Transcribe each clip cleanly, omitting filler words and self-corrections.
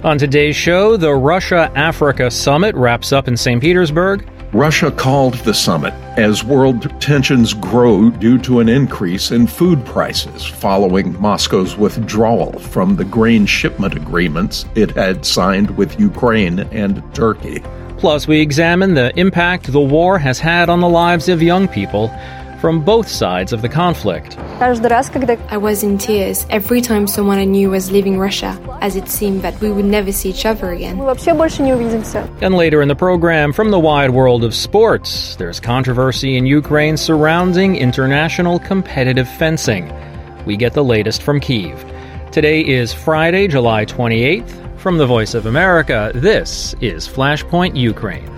On today's show, the Russia-Africa summit wraps up in St. Petersburg. Russia called the summit as world tensions grow due to an increase in food prices following Moscow's withdrawal from the grain shipment agreements it had signed with Ukraine and Turkey. Plus, we examine the impact the war has had on the lives of young people from both sides of the conflict. I was in tears every time someone I knew was leaving Russia, as it seemed that we would never see each other again. And later in the program, from the wide world of sports, there's controversy in Ukraine surrounding international competitive fencing. We get the latest from Kyiv. Today is Friday, July 28th. From the Voice of America, this is Flashpoint Ukraine.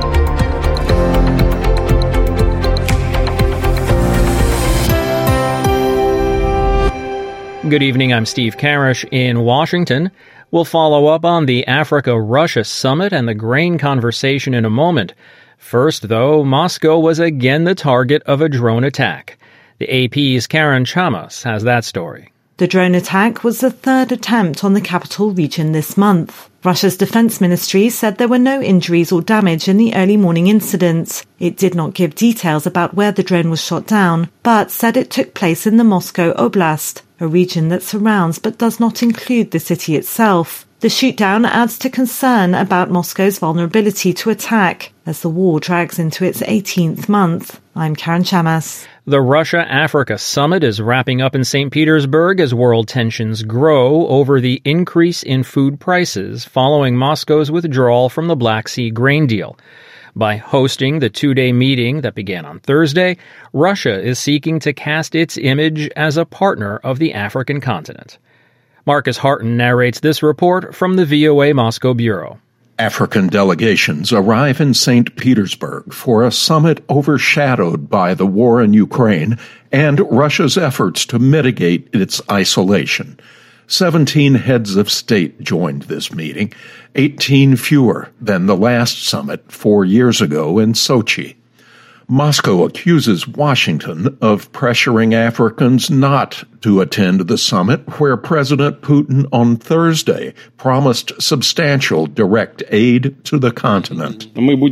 Good evening, I'm Steve Karish in Washington. We'll follow up on the Africa-Russia summit and the grain conversation in a moment. First, though, Moscow was again the target of a drone attack. The AP's Karen Chamas has that story. The drone attack was the third attempt on the capital region this month. Russia's defense ministry said there were no injuries or damage in the early morning incident. It did not give details about where the drone was shot down, but said it took place in the Moscow Oblast, a region that surrounds but does not include the city itself. The shootdown adds to concern about Moscow's vulnerability to attack as the war drags into its 18th month. I'm Karen Chamas. The Russia-Africa summit is wrapping up in St. Petersburg as world tensions grow over the increase in food prices following Moscow's withdrawal from the Black Sea grain deal. By hosting the two-day meeting that began on Thursday, Russia is seeking to cast its image as a partner of the African continent. Marcus Harton narrates this report from the VOA Moscow Bureau. African delegations arrive in St. Petersburg for a summit overshadowed by the war in Ukraine and Russia's efforts to mitigate its isolation. 17 heads of state joined this meeting, 18 fewer than the last summit 4 years ago in Sochi. Moscow accuses Washington of pressuring Africans not to attend the summit, where President Putin on Thursday promised substantial direct aid to the continent.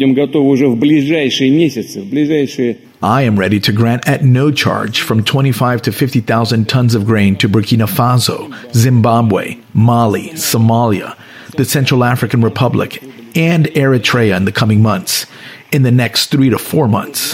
I am ready to grant at no charge from 25 to 50,000 tons of grain to Burkina Faso, Zimbabwe, Mali, Somalia, the Central African Republic, and Eritrea in the coming months. In the next 3 to 4 months.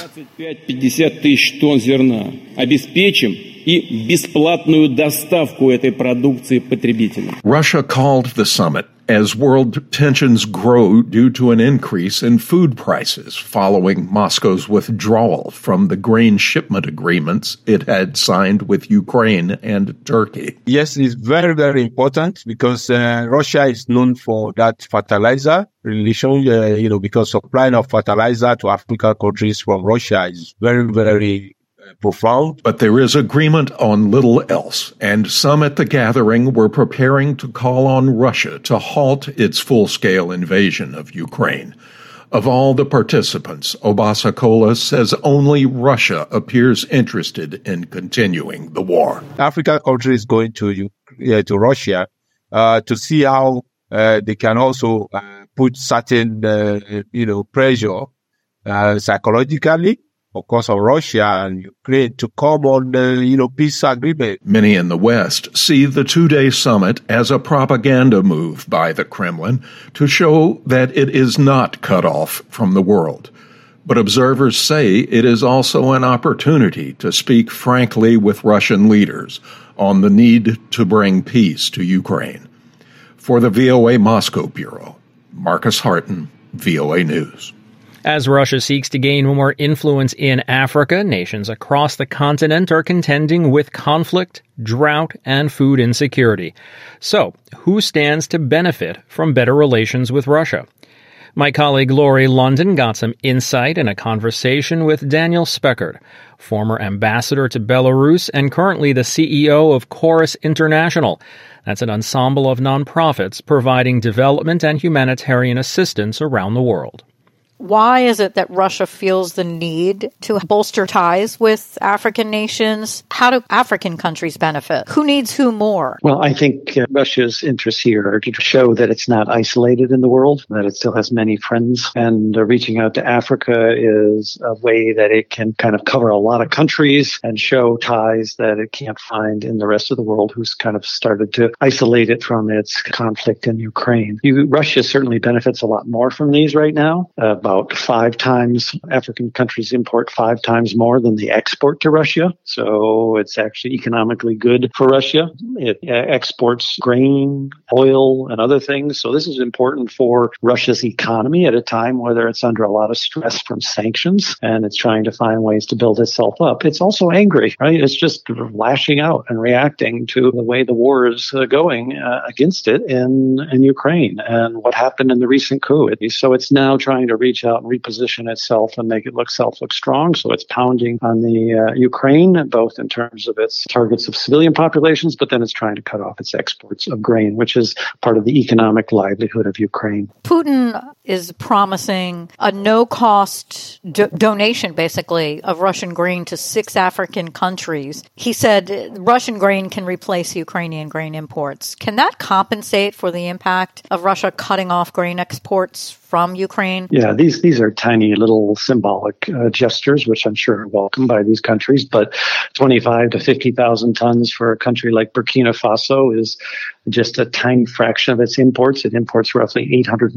Russia called the summit as world tensions grow due to an increase in food prices following Moscow's withdrawal from the grain shipment agreements it had signed with Ukraine and Turkey. Yes, it's very, very important because Russia is known for that fertilizer relation, because supplying of fertilizer to African countries from Russia is very, very profound. But there is agreement on little else, and some at the gathering were preparing to call on Russia to halt its full-scale invasion of Ukraine. Of all the participants, Obasanjola says only Russia appears interested in continuing the war. African countries going to Russia to see how they can also put certain pressure psychologically, of course, on Russia and Ukraine to come on peace agreement. Many in the West see the two-day summit as a propaganda move by the Kremlin to show that it is not cut off from the world. But observers say it is also an opportunity to speak frankly with Russian leaders on the need to bring peace to Ukraine. For the VOA Moscow Bureau, Marcus Harton, VOA News. As Russia seeks to gain more influence in Africa, nations across the continent are contending with conflict, drought, and food insecurity. So, who stands to benefit from better relations with Russia? My colleague Laurie London got some insight in a conversation with Daniel Speckert, former ambassador to Belarus and currently the CEO of Chorus International. That's an ensemble of nonprofits providing development and humanitarian assistance around the world. Why is it that Russia feels the need to bolster ties with African nations? How do African countries benefit? Who needs who more? Well, I think Russia's interests here are to show that it's not isolated in the world, that it still has many friends. And reaching out to Africa is a way that it can kind of cover a lot of countries and show ties that it can't find in the rest of the world, who's kind of started to isolate it from its conflict in Ukraine. Russia certainly benefits a lot more from these right now. About 5 times African countries import 5 times more than they export to Russia. So it's actually economically good for Russia. It exports grain, oil, and other things. So this is important for Russia's economy at a time where it's under a lot of stress from sanctions, and it's trying to find ways to build itself up. It's also angry, right? It's just lashing out and reacting to the way the war is going against it in Ukraine and what happened in the recent coup. So it's now trying to reach out and reposition itself and make it look strong. So it's pounding on the Ukraine, both in terms of its targets of civilian populations, but then it's trying to cut off its exports of grain, which is part of the economic livelihood of Ukraine. Putin is promising a no-cost donation, basically, of Russian grain to 6 African countries. He said Russian grain can replace Ukrainian grain imports. Can that compensate for the impact of Russia cutting off grain exports from Ukraine? Yeah, these are tiny little symbolic gestures, which I'm sure are welcomed by these countries. But 25 to 50,000 tons for a country like Burkina Faso is just a tiny fraction of its imports. It imports roughly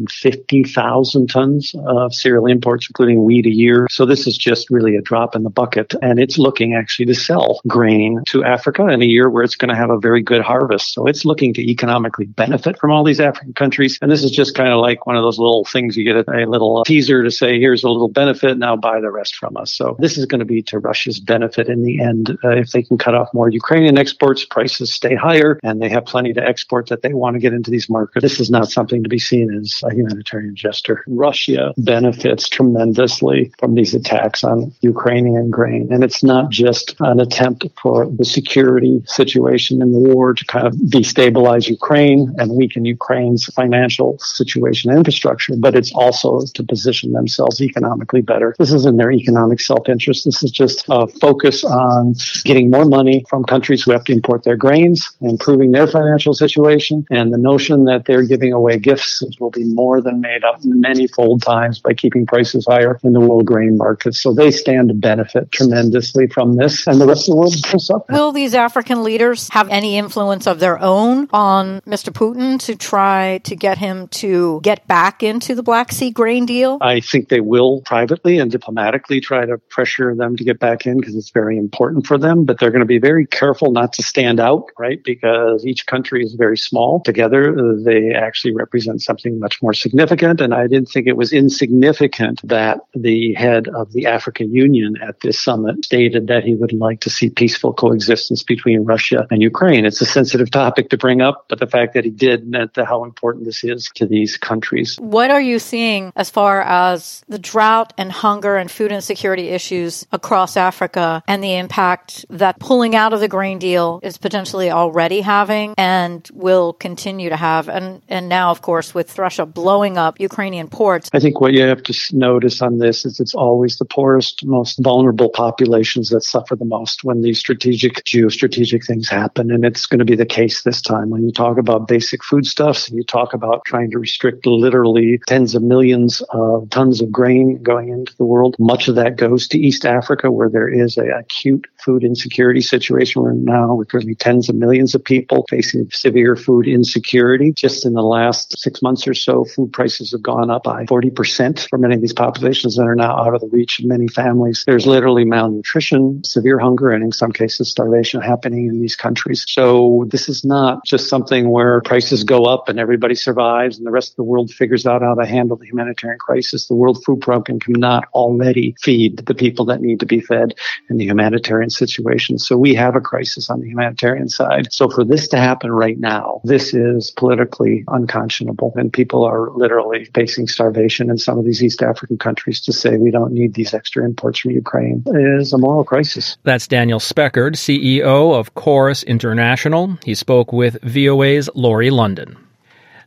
850,000 tons of cereal imports, including wheat a year. So this is just really a drop in the bucket. And it's looking actually to sell grain to Africa in a year where it's going to have a very good harvest. So it's looking to economically benefit from all these African countries. And this is just kind of like one of those little things you get a little teaser to say, here's a little benefit, now buy the rest from us. So this is going to be to Russia's benefit in the end. If they can cut off more Ukrainian exports, prices stay higher, and they have plenty to export that they want to get into these markets. This is not something to be seen as a humanitarian gesture. Russia benefits tremendously from these attacks on Ukrainian grain. And it's not just an attempt for the security situation in the war to kind of destabilize Ukraine and weaken Ukraine's financial situation and infrastructure, but it's also to position themselves economically better. This is in their economic self-interest. This is just a focus on getting more money from countries who have to import their grains, improving their financial situation, and the notion that they're giving away gifts will be more than made up many-fold times by keeping prices higher in the world grain markets. So they stand to benefit tremendously from this, and the rest of the world will suffer. Will these African leaders have any influence of their own on Mr. Putin to try to get him to get back into the Black Sea grain deal? I think they will privately and diplomatically try to pressure them to get back in because it's very important for them, but they're going to be very careful not to stand out, right? Because each country is very small. Together, they actually represent something much more significant, and I didn't think it was insignificant that the head of the African Union at this summit stated that he would like to see peaceful coexistence between Russia and Ukraine. It's a sensitive topic to bring up, but the fact that he did meant how important this is to these countries. What are you seeing as far as the drought and hunger and food insecurity issues across Africa and the impact that pulling out of the grain deal is potentially already having and will continue to have? And now, of course, with Russia blowing up Ukrainian ports. I think what you have to notice on this is it's always the poorest, most vulnerable populations that suffer the most when these geostrategic things happen. And it's going to be the case this time. When you talk about basic foodstuffs, and you talk about trying to restrict literally tens of millions of tons of grain going into the world, much of that goes to East Africa, where there is an acute food insecurity situation right now with really tens of millions of people facing severe food insecurity. Just in the last 6 months or so, food prices have gone up by 40% for many of these populations that are now out of the reach of many families. There's literally malnutrition, severe hunger, and in some cases starvation happening in these countries. So this is not just something where prices go up and everybody survives and the rest of the world figures out how to handle the humanitarian crisis. The World Food Program cannot already feed the people that need to be fed in the humanitarian situation. So we have a crisis on the humanitarian side. So for this to happen right now, this is politically unconscionable, and people are literally facing starvation in some of these East African countries. To say we don't need these extra imports from Ukraine is a moral crisis. That's Daniel Speckard, CEO of Chorus International. He spoke with VOA's Laurie London.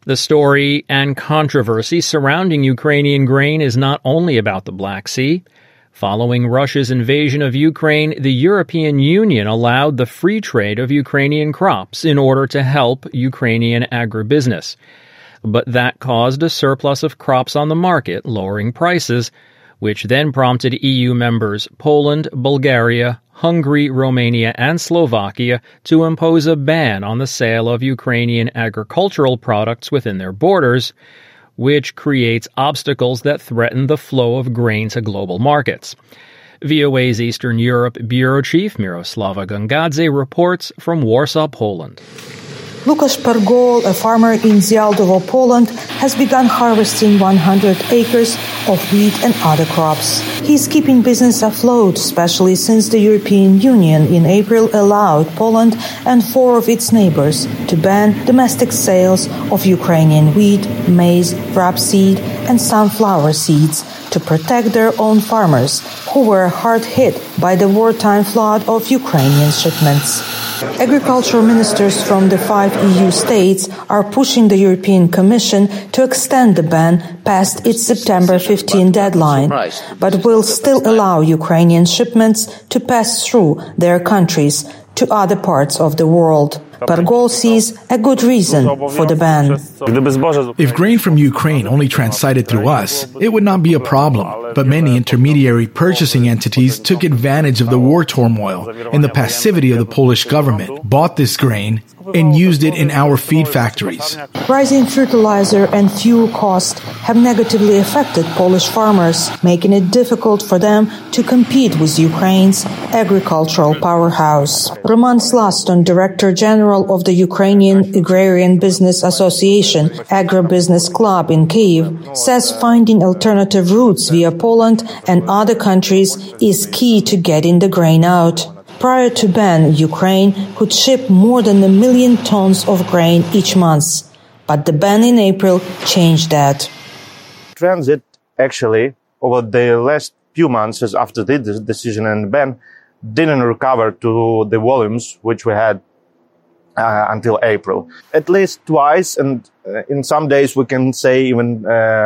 The story and controversy surrounding Ukrainian grain is not only about the Black Sea. Following Russia's invasion of Ukraine, the European Union allowed the free trade of Ukrainian crops in order to help Ukrainian agribusiness. But that caused a surplus of crops on the market, lowering prices, which then prompted EU members Poland, Bulgaria, Hungary, Romania, and Slovakia to impose a ban on the sale of Ukrainian agricultural products within their borders, which creates obstacles that threaten the flow of grain to global markets. VOA's Eastern Europe bureau chief Miroslava Gongadze reports from Warsaw, Poland. Lukasz Pergol, a farmer in Zialdowo, Poland, has begun harvesting 100 acres of wheat and other crops. He's keeping business afloat, especially since the European Union in April allowed Poland and 4 of its neighbors to ban domestic sales of Ukrainian wheat, maize, rapeseed, and sunflower seeds to protect their own farmers who were hard hit by the wartime flood of Ukrainian shipments. Agricultural ministers from the 5 EU states are pushing the European Commission to extend the ban past its September 15 deadline, but will still allow Ukrainian shipments to pass through their countries to other parts of the world. Pergol sees a good reason for the ban. If grain from Ukraine only transited through us, it would not be a problem. But many intermediary purchasing entities took advantage of the war turmoil and the passivity of the Polish government, bought this grain, and used it in our feed factories. Rising fertilizer and fuel costs have negatively affected Polish farmers, making it difficult for them to compete with Ukraine's agricultural powerhouse. Roman Slaston, Director General of the Ukrainian Agrarian Business Association, Agribusiness Club in Kyiv, says finding alternative routes via Poland and other countries is key to getting the grain out. Prior to ban, Ukraine could ship more than 1 million tons of grain each month, but the ban in April changed that. Transit, actually, over the last few months after the decision and ban, didn't recover to the volumes which we had until April. At least twice, and in some days we can say even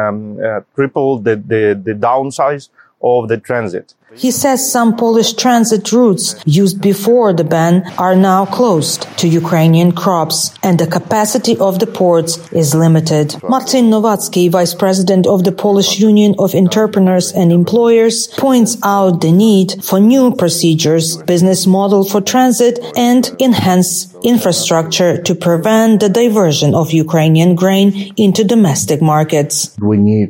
triple the downsize of the transit. He says some Polish transit routes used before the ban are now closed to Ukrainian crops, and the capacity of the ports is limited. Marcin Nowacki, vice president of the Polish Union of Entrepreneurs and Employers, points out the need for new procedures, business model for transit, and enhanced infrastructure to prevent the diversion of Ukrainian grain into domestic markets. We need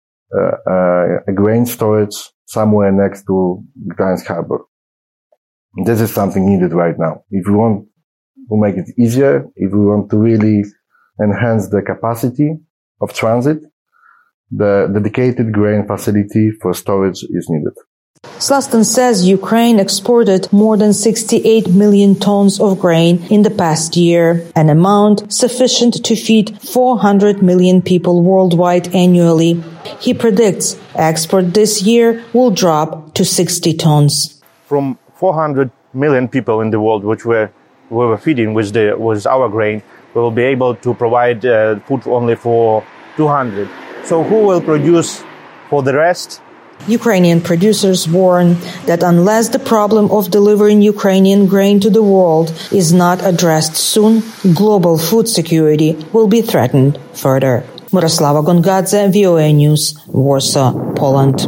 a grain storage somewhere next to Gdańsk Harbor. This is something needed right now. If we want to make it easier, if we want to really enhance the capacity of transit, the dedicated grain facility for storage is needed. Slaston says Ukraine exported more than 68 million tons of grain in the past year, an amount sufficient to feed 400 million people worldwide annually. He predicts export this year will drop to 60 tons. From 400 million people in the world, which we were feeding with our grain, we will be able to provide food only for 200. So who will produce for the rest? Ukrainian producers warn that unless the problem of delivering Ukrainian grain to the world is not addressed soon, global food security will be threatened further. Miroslava Gongadze, VOA News, Warsaw, Poland.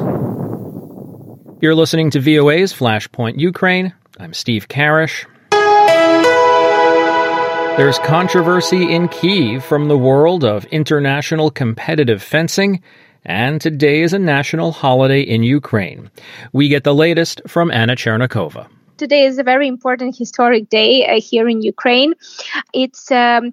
You're listening to VOA's Flashpoint Ukraine. I'm Steve Karish. There's controversy in Kyiv from the world of international competitive fencing, and today is a national holiday in Ukraine. We get the latest from Anna Chernikova. Today is a very important historic day here in Ukraine. It's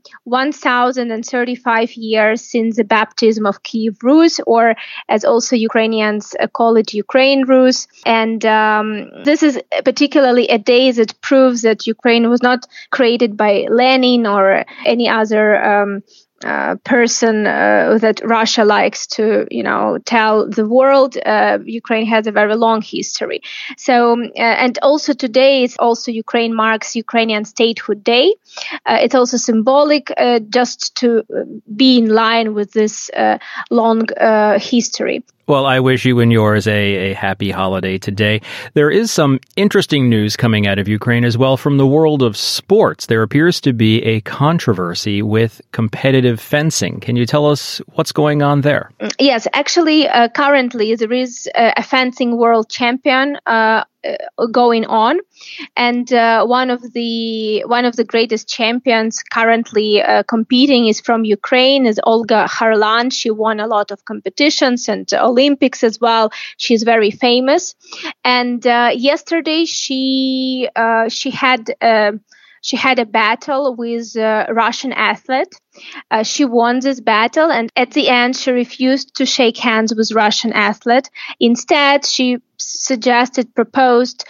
1,035 years since the baptism of Kyiv Rus, or as also Ukrainians call it, Ukraine Rus. And this is particularly a day that proves that Ukraine was not created by Lenin or any other person that Russia likes to, tell the world, Ukraine has a very long history. So, and also today, Ukraine marks Ukrainian Statehood Day. It's also symbolic, just to be in line with this long history. Well, I wish you and yours a happy holiday today. There is some interesting news coming out of Ukraine as well from the world of sports. There appears to be a controversy with competitive fencing. Can you tell us what's going on there? Yes, actually, currently there is a fencing world champion going on, and one of the greatest champions currently competing is from Ukraine, is Olga Harlan. She won a lot of competitions and Olympics as well. She's very famous, and yesterday she had a battle with a Russian athlete. She won this battle, and at the end, she refused to shake hands with Russian athlete. Instead, she proposed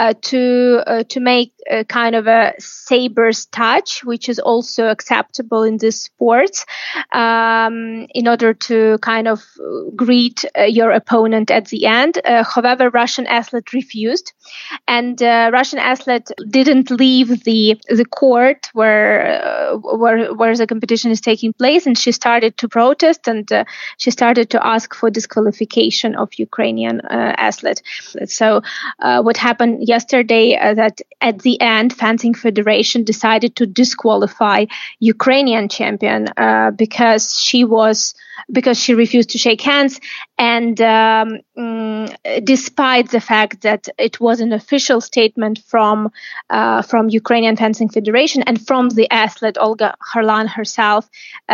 to make a kind of a saber's touch, which is also acceptable in this sport, in order to kind of greet your opponent at the end. However, Russian athlete refused, and Russian athlete didn't leave the court where the competition is taking place, and she started to protest, and she started to ask for disqualification of Ukrainian athlete. So what happened yesterday, that at the end, Fencing Federation decided to disqualify Ukrainian champion because she refused to shake hands, and despite the fact that it was an official statement from Ukrainian Fencing Federation and from the athlete Olga Harlan herself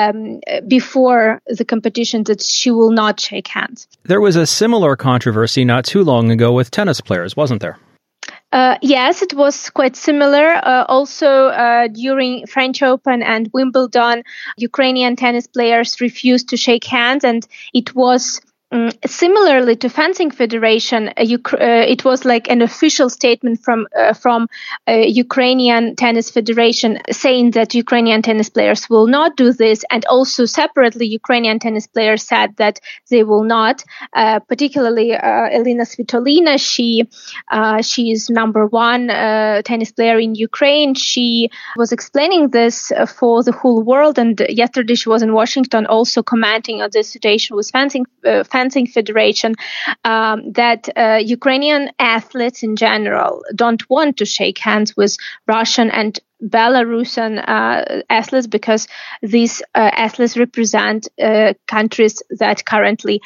before the competition, that she will not shake hands. There was a similar controversy not too long ago with tennis players, wasn't there? Yes, it was quite similar. Also, during French Open and Wimbledon, Ukrainian tennis players refused to shake hands, and it was similarly to Fencing Federation. It was like an official statement from Ukrainian Tennis Federation saying that Ukrainian tennis players will not do this, and also separately, Ukrainian tennis players said that they will not. Particularly, Elina Svitolina, she is number one tennis player in Ukraine. She was explaining this for the whole world, and yesterday she was in Washington, also commenting on the situation with Fencing Federation, that Ukrainian athletes in general don't want to shake hands with Russian and Belarusian athletes, because these athletes represent countries that currently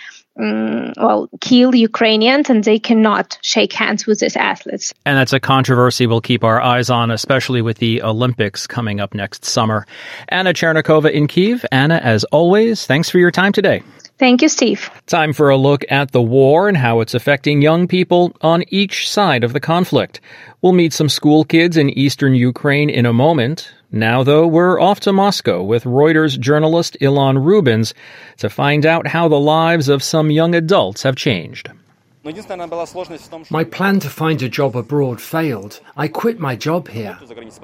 kill Ukrainians, and they cannot shake hands with these athletes. And that's a controversy we'll keep our eyes on, especially with the Olympics coming up next summer. Anna Chernikova in Kyiv. Anna, as always, thanks for your time today. Thank you, Steve. Time for a look at the war and how it's affecting young people on each side of the conflict. We'll meet some school kids in eastern Ukraine in a moment. Now, though, we're off to Moscow with Reuters journalist Ilan Rubins to find out how the lives of some young adults have changed. My plan to find a job abroad failed. I quit my job here.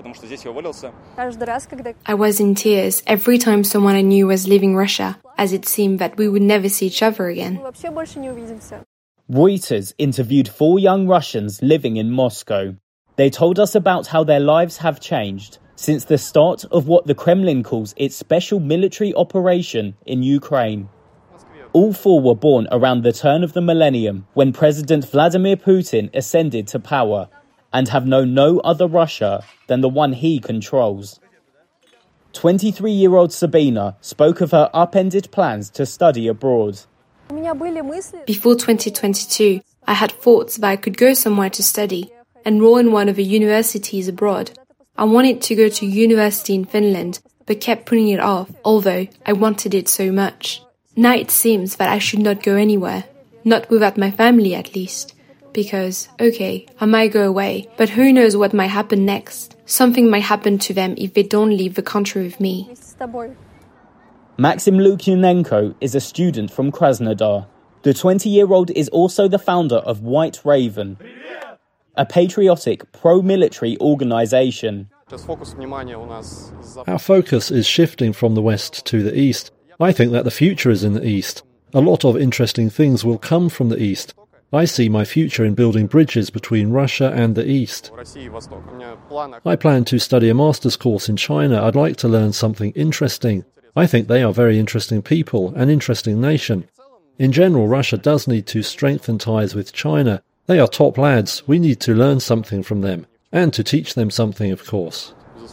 I was in tears every time someone I knew was leaving Russia, as it seemed that we would never see each other again. Reuters interviewed 4 young Russians living in Moscow. They told us about how their lives have changed since the start of what the Kremlin calls its special military operation in Ukraine. All 4 were born around the turn of the millennium, when President Vladimir Putin ascended to power, and have known no other Russia than the one he controls. 23-year-old Sabina spoke of her upended plans to study abroad. Before 2022, I had thoughts that I could go somewhere to study, enroll in one of the universities abroad. I wanted to go to university in Finland, but kept putting it off, although I wanted it so much. Now it seems that I should not go anywhere, not without my family at least, because, okay, I might go away, but who knows what might happen next. Something might happen to them if they don't leave the country with me. Maxim Lukyanenko is a student from Krasnodar. The 20-year-old is also the founder of White Raven, a patriotic pro-military organization. Our focus is shifting from the west to the east. I think that the future is in the east. A lot of interesting things will come from the east. I see my future in building bridges between Russia and the east. I plan to study a master's course in China. I'd like to learn something interesting. I think they are very interesting people, an interesting nation. In general, Russia does need to strengthen ties with China. They are top lads. We need to learn something from them, and to teach them something, of course.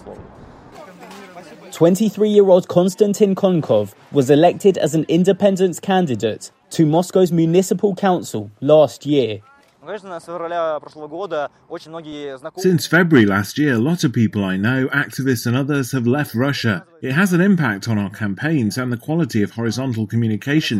23-year-old Konstantin Konkov was elected as an independence candidate to Moscow's municipal council last year. Since February last year, a lot of people I know, activists and others, have left Russia. It has an impact on our campaigns and the quality of horizontal communication.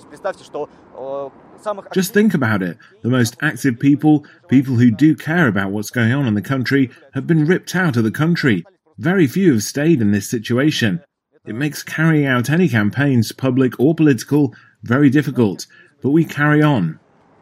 Just think about it. The most active people who do care about what's going on in the country, have been ripped out of the country. Very few have stayed in this situation. It makes carrying out any campaigns, public or political, very difficult. But we carry on.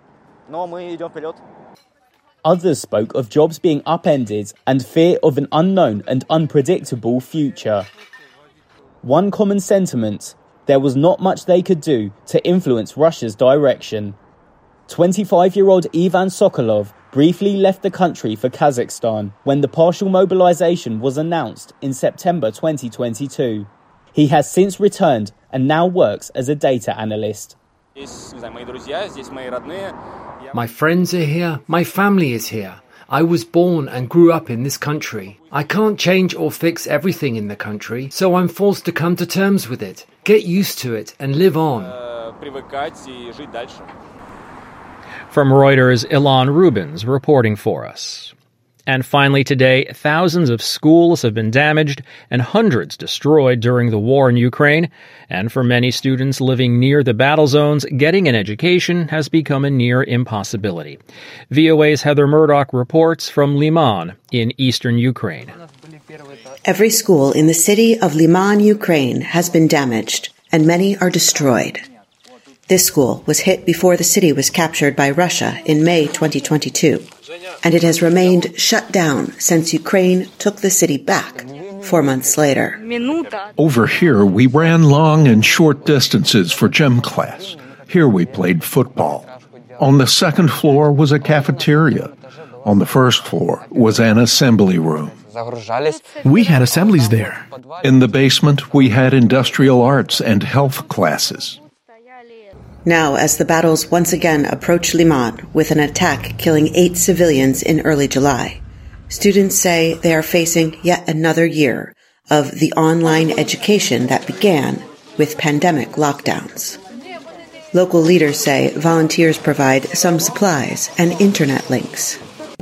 Others spoke of jobs being upended and fear of an unknown and unpredictable future. One common sentiment: there was not much they could do to influence Russia's direction. 25-year-old Ivan Sokolov briefly left the country for Kazakhstan when the partial mobilization was announced in September 2022. He has since returned and now works as a data analyst. My friends are here, my family is here. I was born and grew up in this country. I can't change or fix everything in the country, so I'm forced to come to terms with it, get used to it and live on. From Reuters, Ilan Rubins reporting for us. And finally today, thousands of schools have been damaged and hundreds destroyed during the war in Ukraine. And for many students living near the battle zones, getting an education has become a near impossibility. VOA's Heather Murdoch reports from Liman in eastern Ukraine. Every school in the city of Liman, Ukraine, has been damaged, and many are destroyed. This school was hit before the city was captured by Russia in May 2022, and it has remained shut down since Ukraine took the city back 4 months later. Over here, we ran long and short distances for gym class. Here we played football. On the second floor was a cafeteria. On the first floor was an assembly room. We had assemblies there. In the basement, we had industrial arts and health classes. Now, as the battles once again approach Liman with an attack killing 8 civilians in early July, students say they are facing yet another year of the online education that began with pandemic lockdowns. Local leaders say volunteers provide some supplies and internet links.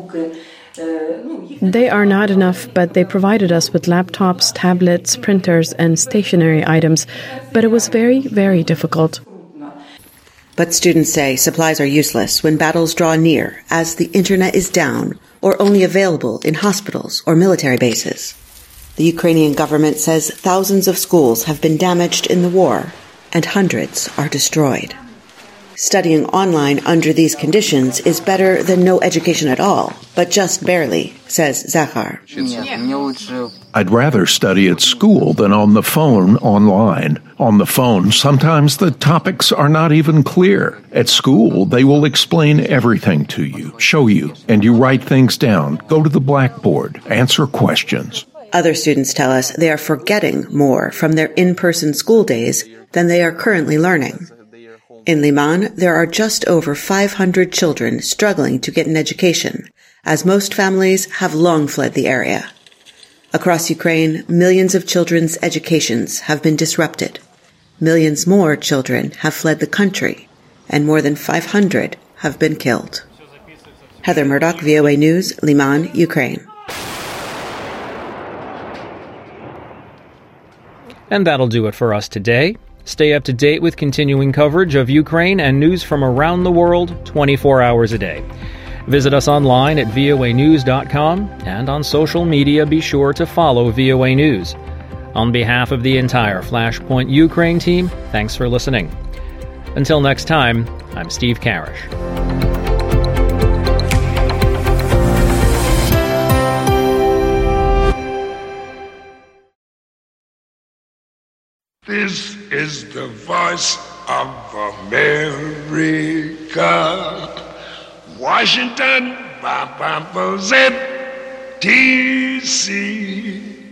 They are not enough, but they provided us with laptops, tablets, printers, and stationery items. But it was very, very difficult. But students say supplies are useless when battles draw near, as the internet is down or only available in hospitals or military bases. The Ukrainian government says thousands of schools have been damaged in the war and hundreds are destroyed. Studying online under these conditions is better than no education at all, but just barely, says Zakhar. I'd rather study at school than on the phone online. On the phone, sometimes the topics are not even clear. At school, they will explain everything to you, show you, and you write things down, go to the blackboard, answer questions. Other students tell us they are forgetting more from their in-person school days than they are currently learning. In Liman, there are just over 500 children struggling to get an education, as most families have long fled the area. Across Ukraine, millions of children's educations have been disrupted. Millions more children have fled the country, and more than 500 have been killed. Heather Murdoch, VOA News, Liman, Ukraine. And that'll do it for us today. Stay up to date with continuing coverage of Ukraine and news from around the world 24 hours a day. Visit us online at voanews.com, and on social media be sure to follow VOA News. On behalf of the entire Flashpoint Ukraine team, thanks for listening. Until next time, I'm Steve Karish. This is the voice of America. Washington, DC.